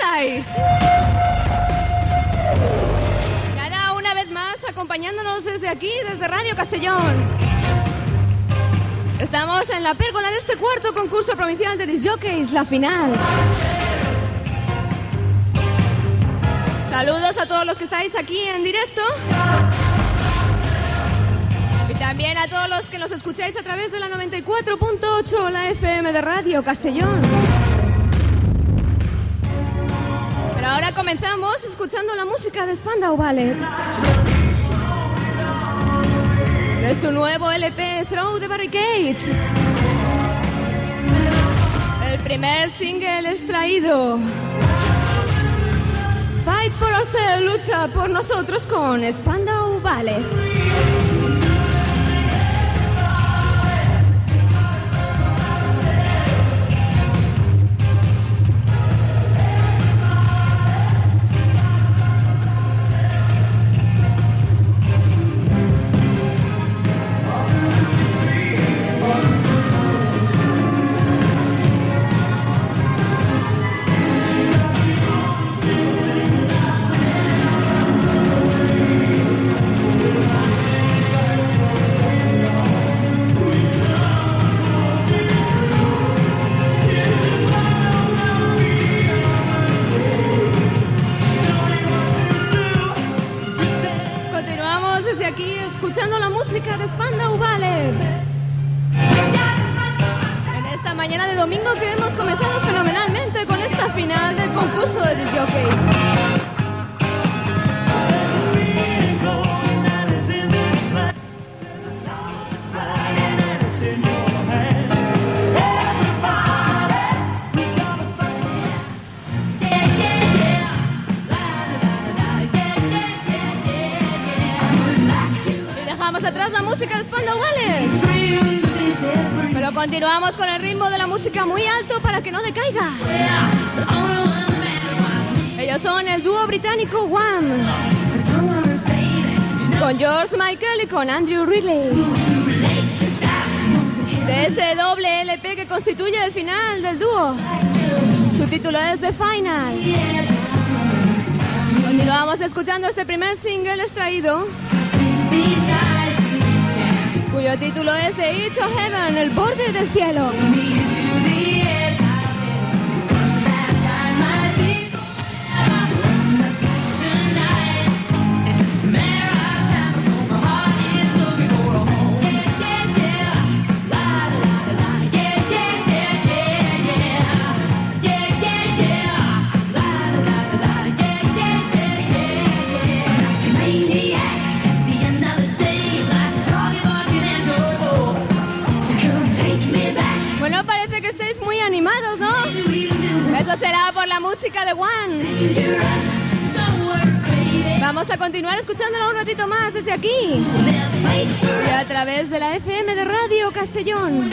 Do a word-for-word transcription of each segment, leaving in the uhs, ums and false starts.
estáis? Nada, una vez más acompañándonos desde aquí, desde Radio Castellón. Estamos en la pérgola de este cuarto concurso provincial de Disc Jockeys, la final. Saludos a todos los que estáis aquí en directo. Y también a todos los que nos escucháis a través de la noventa y cuatro punto ocho, la F M de Radio Castellón. Pero ahora comenzamos escuchando la música de Spandau Ballet. De su nuevo L P, Through the Barricades. El primer single extraído. Fight for Ourselves, lucha por nosotros con Spandau Ballet. Escuchando la música de Spandau Ballet. En esta mañana de domingo que hemos comenzado fenomenalmente con esta final del concurso de Disc Jockeys. Atrás la música de Spandau Ballet. Pero continuamos con el ritmo de la música muy alto para que no decaiga. Ellos son el dúo británico Wham, con George Michael y con Andrew Ridley. De ese doble L P que constituye el final del dúo. Su título es The Final. Continuamos escuchando este primer single extraído, cuyo título es The Edge of Heaven, el borde del cielo. Animados, ¿no? Eso será por la música de One. Vamos a continuar escuchándola un ratito más desde aquí y a través de la F M de Radio Castellón.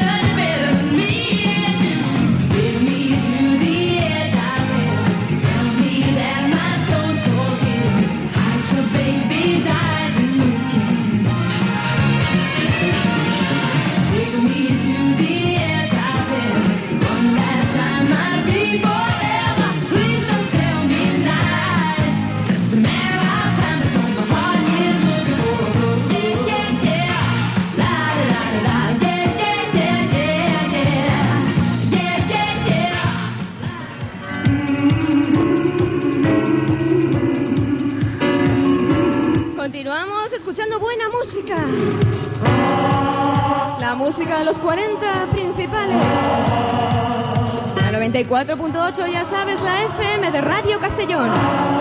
Continuamos escuchando buena música. La música de los cuarenta principales. La noventa y cuatro punto ocho, ya sabes, la F M de Radio Castellón.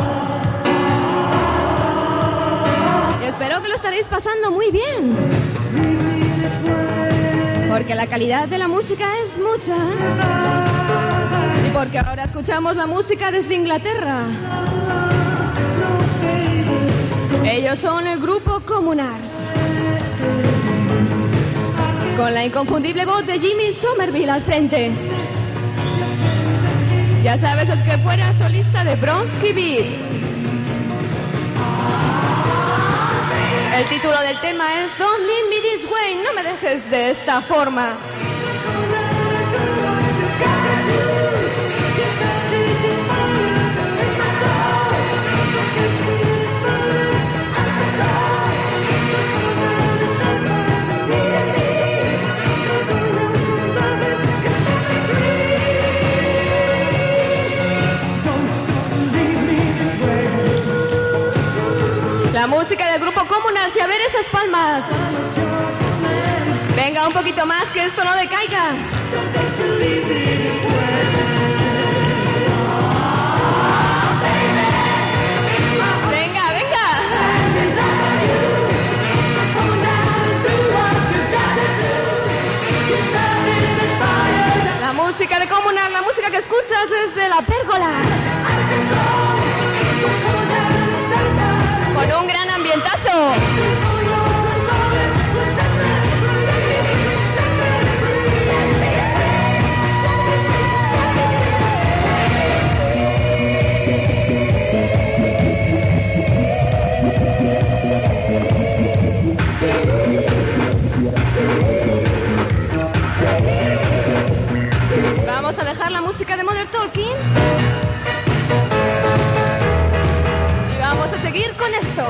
Y espero que lo estaréis pasando muy bien, porque la calidad de la música es mucha. Y porque ahora escuchamos la música desde Inglaterra. Ellos son el grupo Communards, con la inconfundible voz de Jimmy Somerville al frente. Ya sabes, es que fuera solista de Bronski Beat. El título del tema es Don't Leave Me This Way, no me dejes de esta forma. música del grupo Comunal, si a ver esas palmas. Venga, un poquito más, que esto no decaiga. Venga, venga. La música de Comunal, la música que escuchas desde la pérgola. Con un gran ambientazo. Vamos a dejar la música de Modern Talking y vamos a seguir con esto.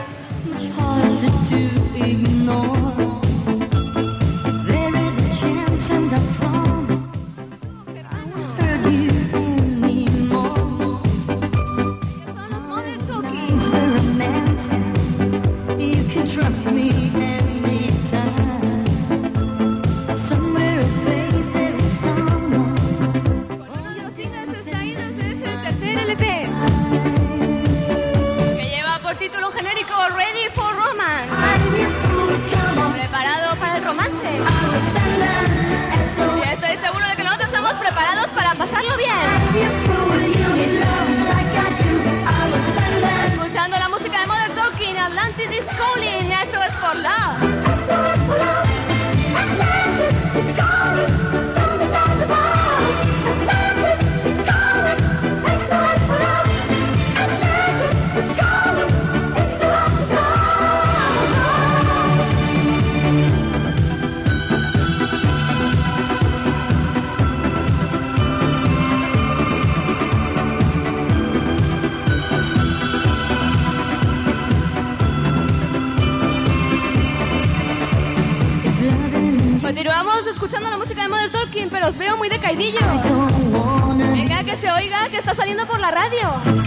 Continuamos escuchando la música de Modern Talking, pero os veo muy decaidillo. Venga, que se oiga, que está saliendo por la radio.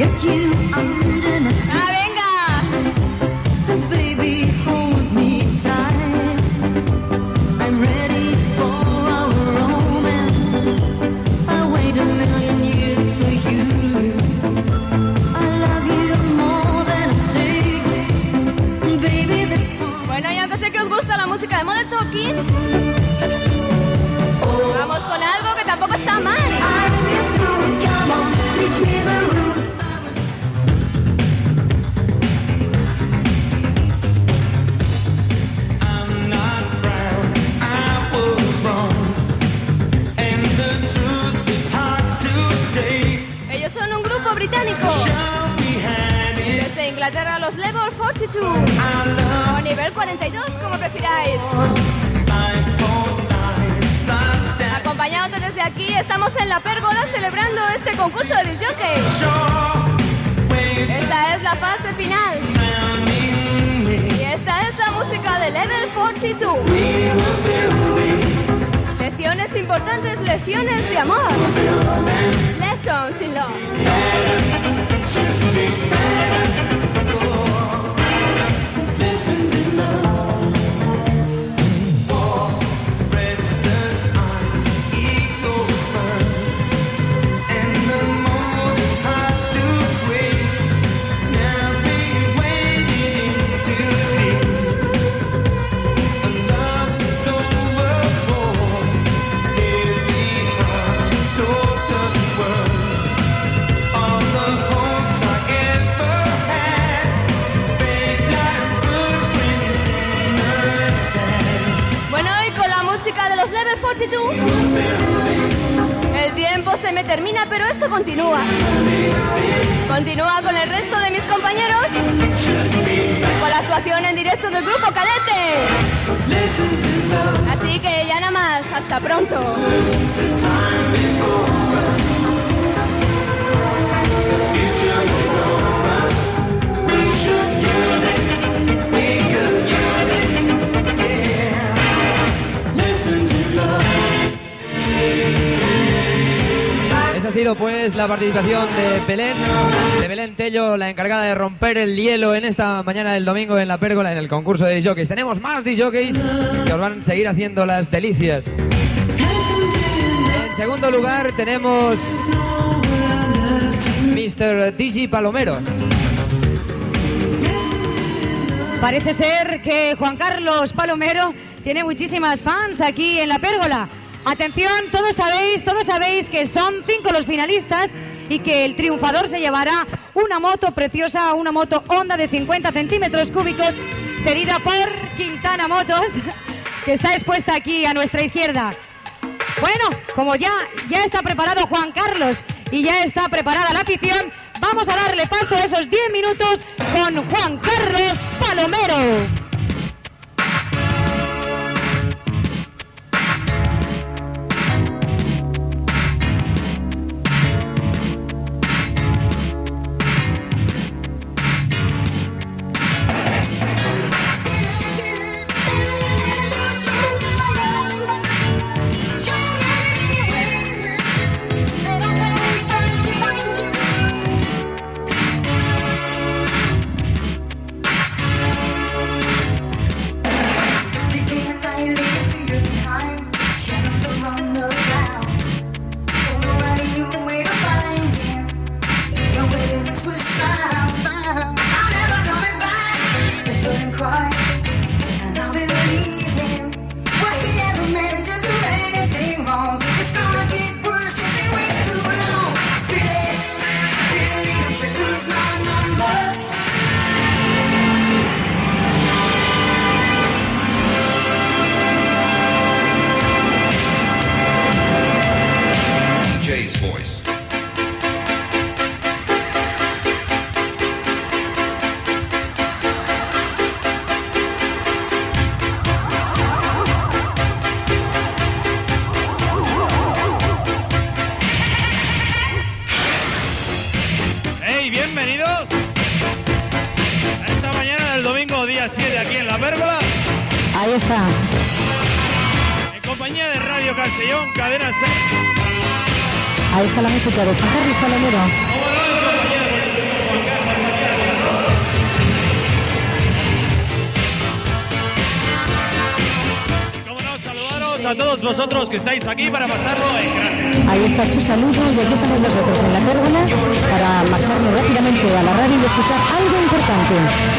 ¡Ah, venga! Bueno, ya que sé que os gusta la música de Modern Talking, vamos con algo que tampoco está mal. Ellos son un grupo británico. Desde Inglaterra, los Level cuarenta y dos. O nivel cuarenta y dos, como prefiráis. Acompañándote desde aquí, estamos en la pérgola celebrando este concurso de disc jockey. Esta es la fase final. Y esta es la música de Level cuarenta y dos. Lecciones importantes, lecciones de amor. Lessons in love. De los Level cuarenta y dos. El tiempo se me termina, pero esto continúa. Continúa con el resto de mis compañeros, con la actuación en directo del grupo Cadete. Así que ya nada más, hasta pronto. Eso ha sido sido pues la participación de Belén, de Belén Tello, la encargada de romper el hielo en esta mañana del domingo en la Pérgola, en el concurso de disc jockeys. Tenemos más disc jockeys que os van a seguir haciendo las delicias. En segundo lugar tenemos mister Digi Palomero. Parece ser que Juan Carlos Palomero tiene muchísimas fans aquí en la Pérgola. Atención, todos sabéis, todos sabéis que son cinco los finalistas y que el triunfador se llevará una moto preciosa, una moto Honda de cincuenta centímetros cúbicos, cedida por Quintana Motos, que está expuesta aquí a nuestra izquierda. Bueno, como ya, ya está preparado Juan Carlos y ya está preparada la afición, vamos a darle paso a esos diez minutos con Juan Carlos Palomero. Ahí está. En compañía de Radio Castellón, Cadena seis. Ahí está la música de Juan Carlos Palomero. Como no, saludaros a todos vosotros que estáis aquí para pasarlo en grande. Ahí está su saludo y aquí estamos nosotros en la Pérgola para marcharnos rápidamente a la radio y escuchar algo importante.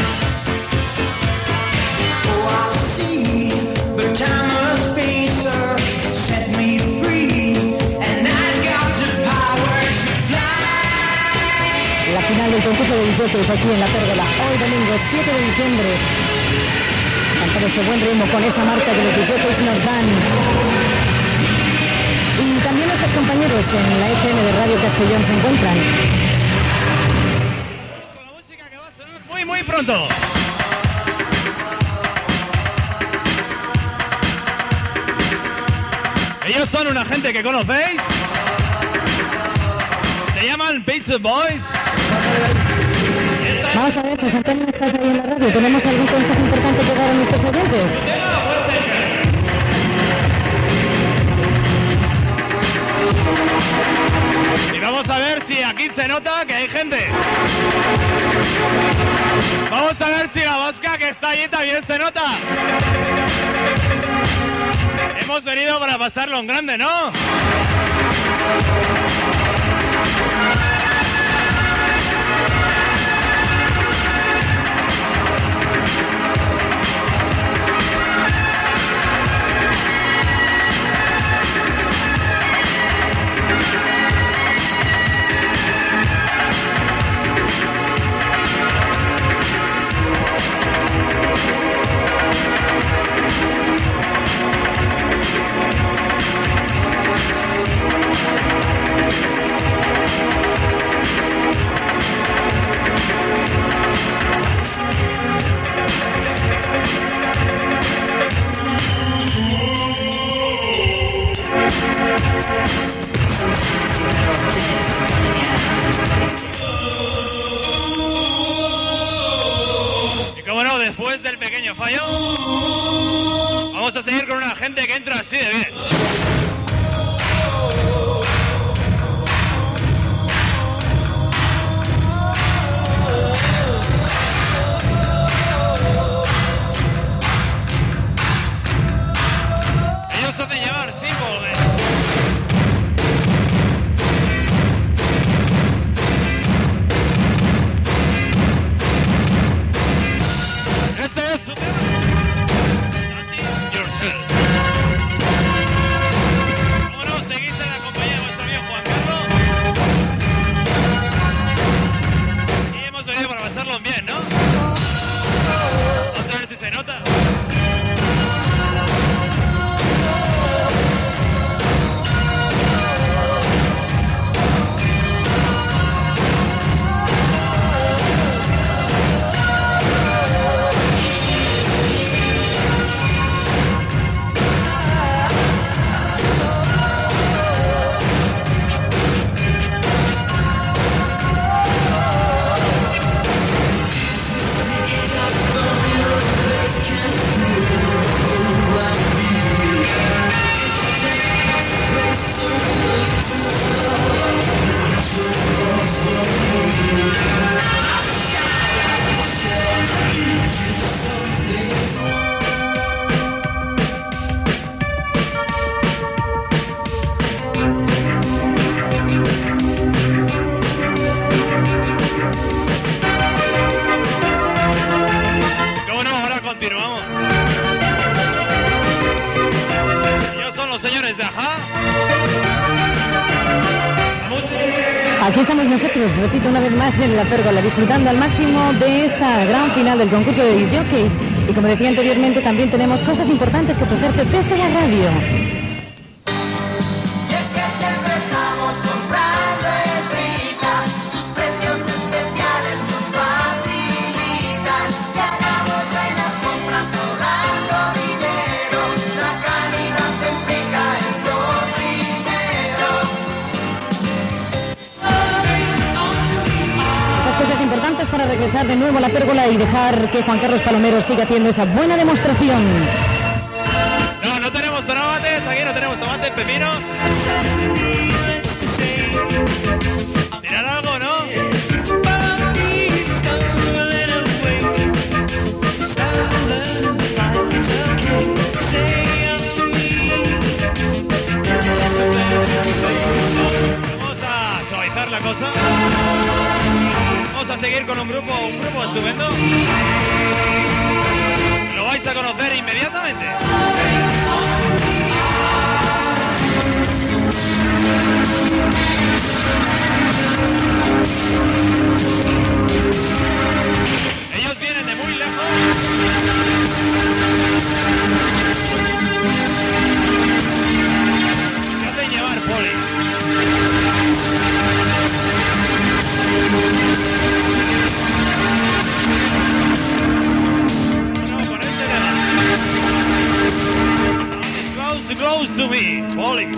La final del concurso de disjokeys aquí en la Pérgola, hoy domingo siete de diciembre. Cantar ese buen ritmo con esa marcha que los disjokeys nos dan. Y también nuestros compañeros en la F M de Radio Castellón se encuentran. Con la música que va a sonar muy muy pronto. Ellos son una gente que conocéis. Se llaman Pizza Boys. Vamos a ver, José Antonio, ¿estás ahí en la radio? ¿Tenemos algún consejo importante que dar a nuestros oyentes? Y vamos a ver si aquí se nota que hay gente. Vamos a ver si la vasca que está allí también se nota. Hemos venido para pasarlo en grande, ¿no? Y como no, después del pequeño fallo, vamos a seguir con una gente que entra así de bien. Aquí estamos nosotros, repito una vez más, en la pérgola, disfrutando al máximo de esta gran final del concurso de disc jockeys. Y como decía anteriormente, también tenemos cosas importantes que ofrecerte desde la radio. Para regresar de nuevo a la pérgola y dejar que Juan Carlos Palomero siga haciendo esa buena demostración. No, no tenemos tomates, aquí no tenemos tomate, pepino. Mirar algo, ¿no? Vamos a suavizar la cosa. Vamos a seguir con un grupo, un grupo estupendo. Lo vais a conocer inmediatamente. Ellos vienen de muy lejos. Se hacen llevar polis. Close, close to me, Police.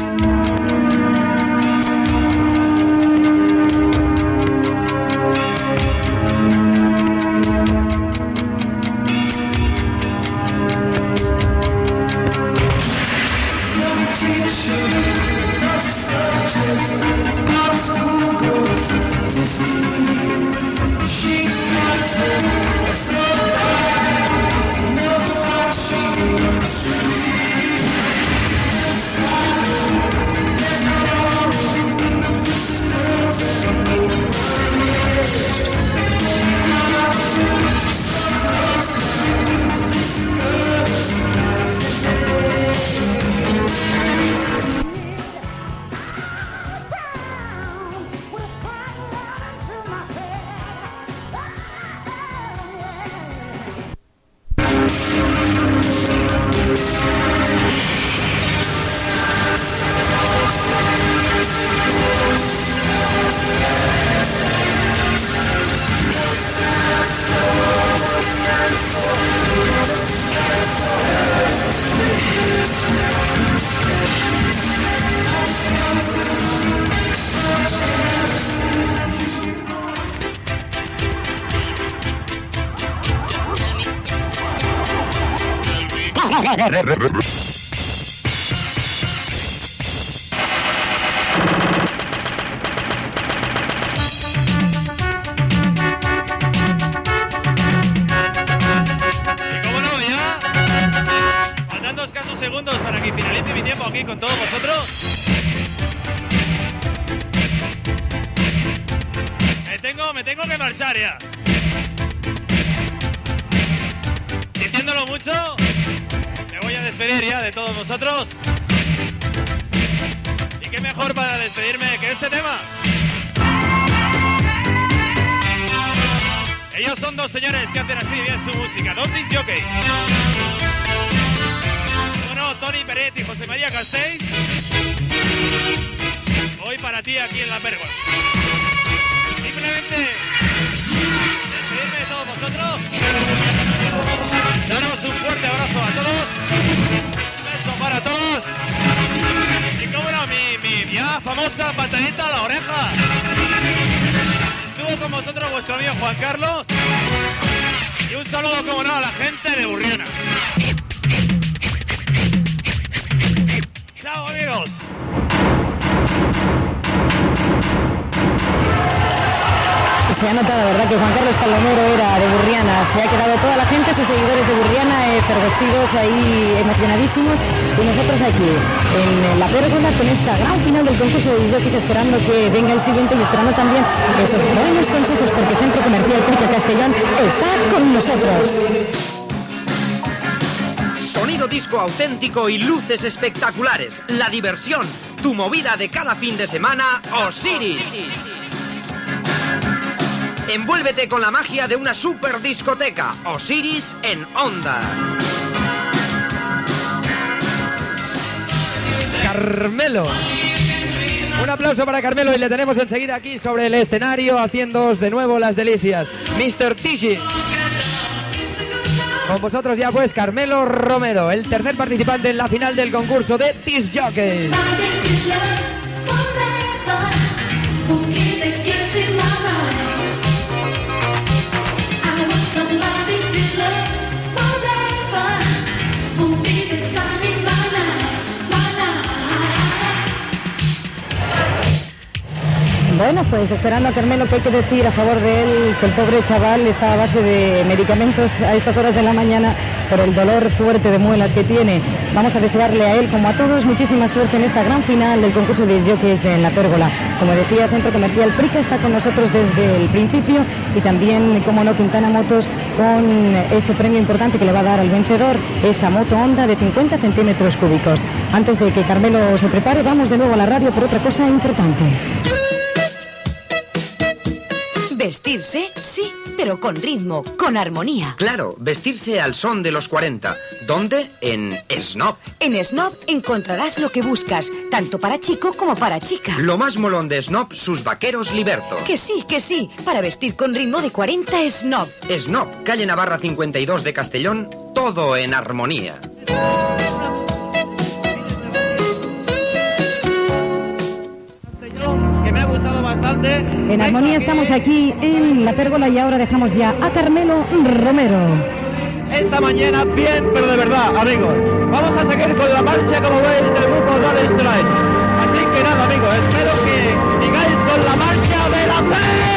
Segundos para que finalice mi tiempo aquí con todos vosotros. Me tengo, me tengo que marchar ya. Sintiéndolo mucho, me voy a despedir ya de todos vosotros. Y qué mejor para despedirme que este tema. Ellos son dos señores que hacen así bien su música, dos disc jockeys. Toni Peret y José María Castells. Hoy para ti aquí en la pérgola. Simplemente despedirme de todos vosotros. Daros un fuerte abrazo a todos. Un beso para todos. Y como no, mi, mi ya famosa patadita a la oreja. Estuvo con vosotros vuestro amigo Juan Carlos. Y un saludo, como no, a la gente de Burriana. ¡Chao, amigos! Se ha notado, ¿verdad?, que Juan Carlos Palomero era de Burriana. Se ha quedado toda la gente, sus seguidores de Burriana, eh, fervestidos ahí, emocionadísimos. Y nosotros aquí, en la pérgola, con esta gran final del concurso de disc jockeys, esperando que venga el siguiente y esperando también esos buenos consejos, porque Centro Comercial Prica Castellón está con nosotros. Sonido disco auténtico y luces espectaculares. La diversión, tu movida de cada fin de semana, Osiris. Envuélvete con la magia de una super discoteca. Osiris en Onda. Carmelo. Un aplauso para Carmelo y le tenemos enseguida aquí sobre el escenario haciéndoos de nuevo las delicias. mister Tishi. Con vosotros ya pues Carmelo Romero, el tercer participante en la final del concurso de Disc Jockey. Bueno, pues esperando a Carmelo, que hay que decir a favor de él que el pobre chaval está a base de medicamentos a estas horas de la mañana por el dolor fuerte de muelas que tiene. Vamos a desearle a él, como a todos, muchísima suerte en esta gran final del concurso de jockeys en La Pérgola. Como decía, Centro Comercial Prica está con nosotros desde el principio y también, como no, Quintana Motos con ese premio importante que le va a dar al vencedor, esa moto Honda de cincuenta centímetros cúbicos. Antes de que Carmelo se prepare, vamos de nuevo a la radio por otra cosa importante. Vestirse, sí, pero con ritmo, con armonía. Claro, vestirse al son de los cuarenta. ¿Dónde? En Snob. En Snob encontrarás lo que buscas, tanto para chico como para chica. Lo más molón de Snob, sus vaqueros Liberto. Que sí, que sí, para vestir con ritmo de cuarenta Snob. Snob, calle Navarra cincuenta y dos de Castellón, todo en armonía. Que me ha gustado bastante. En armonía estamos aquí en La Pérgola y ahora dejamos ya a Carmelo Romero. Esta mañana bien, pero de verdad, amigos. Vamos a seguir con la marcha, como veis, del grupo Dale Strike. Así que nada, amigos, espero que sigáis con la marcha de la C.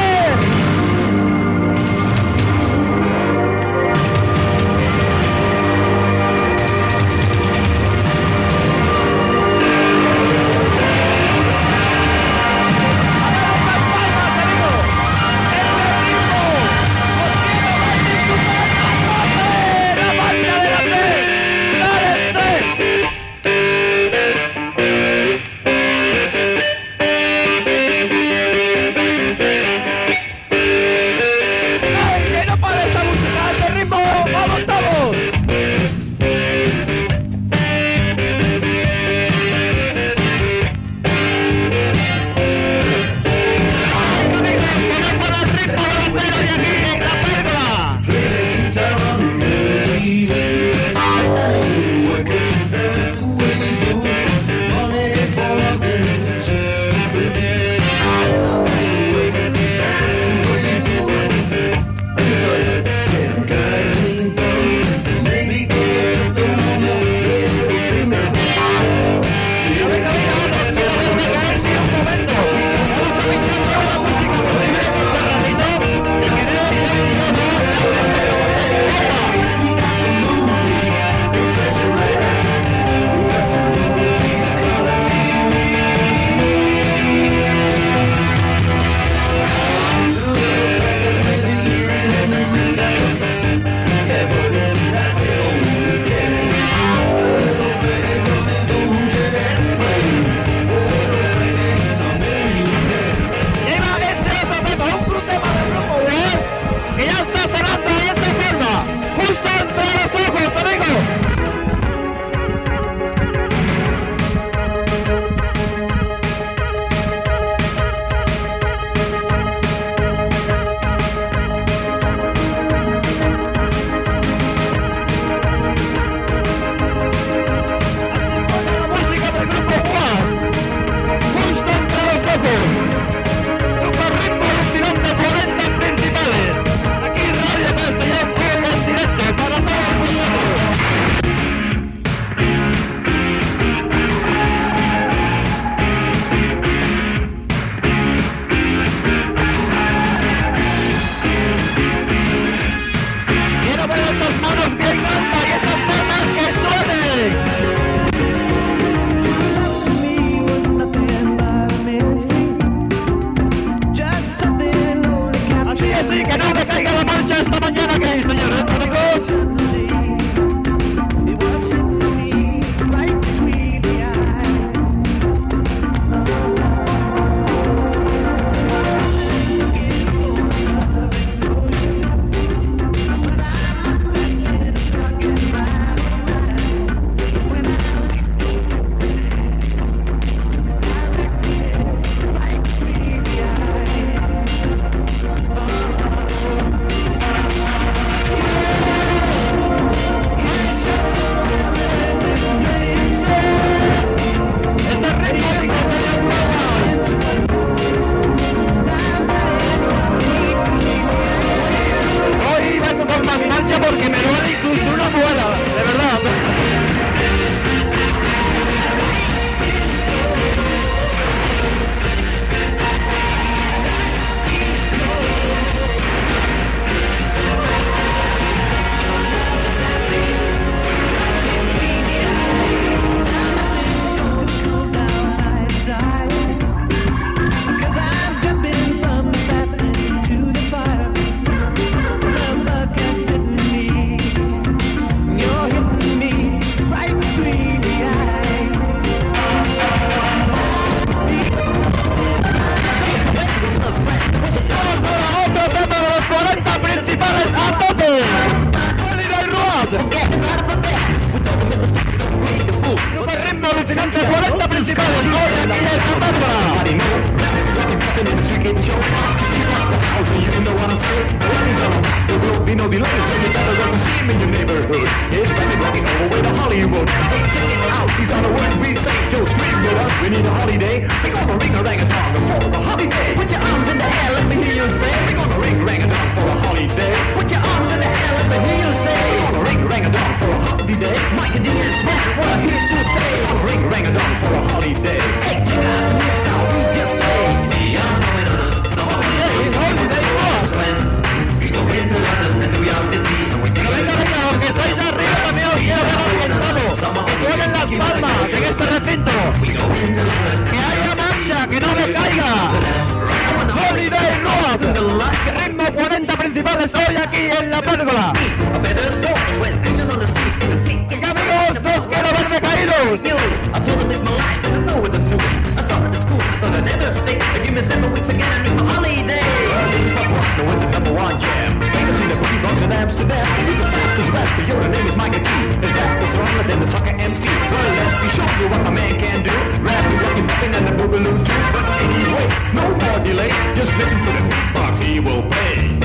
be no delay, so you better run to see him in your neighborhood. It's Remy rocking all the way to Hollywood. Hey, check it out, these are the words we say. Yo, scream with us, we need a holiday. We're gonna ring a rang a dong for a holiday. Put your arms in the air, let me hear you say. We're gonna ring rang a dong for a holiday. Put your arms in the air, let me hear you say. We're gonna ring rang a dong for a holiday. Mike and Dean is back, we're here to stay. We're gonna ring rang a dong for a holiday. Hey, check out the news now, we just played. We are going on a summer holiday. Holiday was when we go into London and New York City and we take a Venga, venga, los que estáis arriba también os quiero ver organizados. Que suenen las palmas en este recinto. Que haya marcha, que no me caiga. Holiday Road. Ritmo cuarenta principales hoy aquí en la pérgola. Y amigos, los quiero ver decaídos. in Amsterdam. He's the fastest rapper, your name is Micah G. His rap is stronger than the sucker M C. Well, let me show you what my man can do. Rapping, rocking, rapping, and the boogaloo too. But anyway, no more delay. Just listen to the beatbox he will play.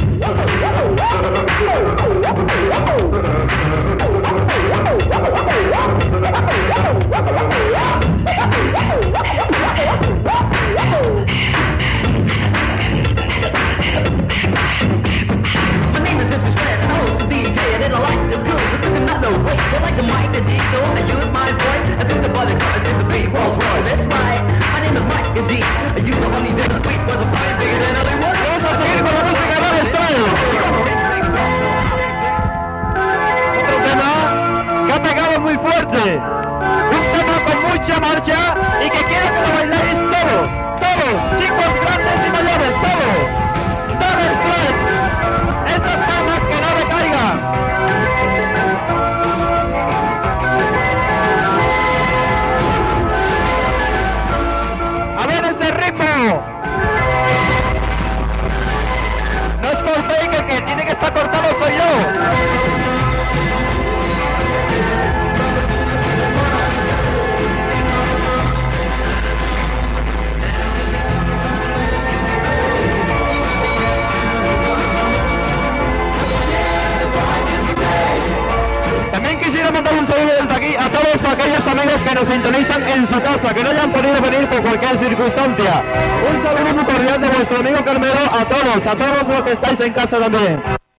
Marcha y que quiero que lo bailéis todos, todos, chicos, grandes y mayores, todos. Todo stretch, esas palmas que no me caigan. A ver ese ritmo. No os cortéis, que el que tiene que estar cortado soy yo. Mandar un saludo desde aquí a todos aquellos amigos que nos sintonizan en su casa, que no hayan podido venir por cualquier circunstancia. Un saludo muy cordial de vuestro amigo Carmelo a todos, a todos los que estáis en casa también.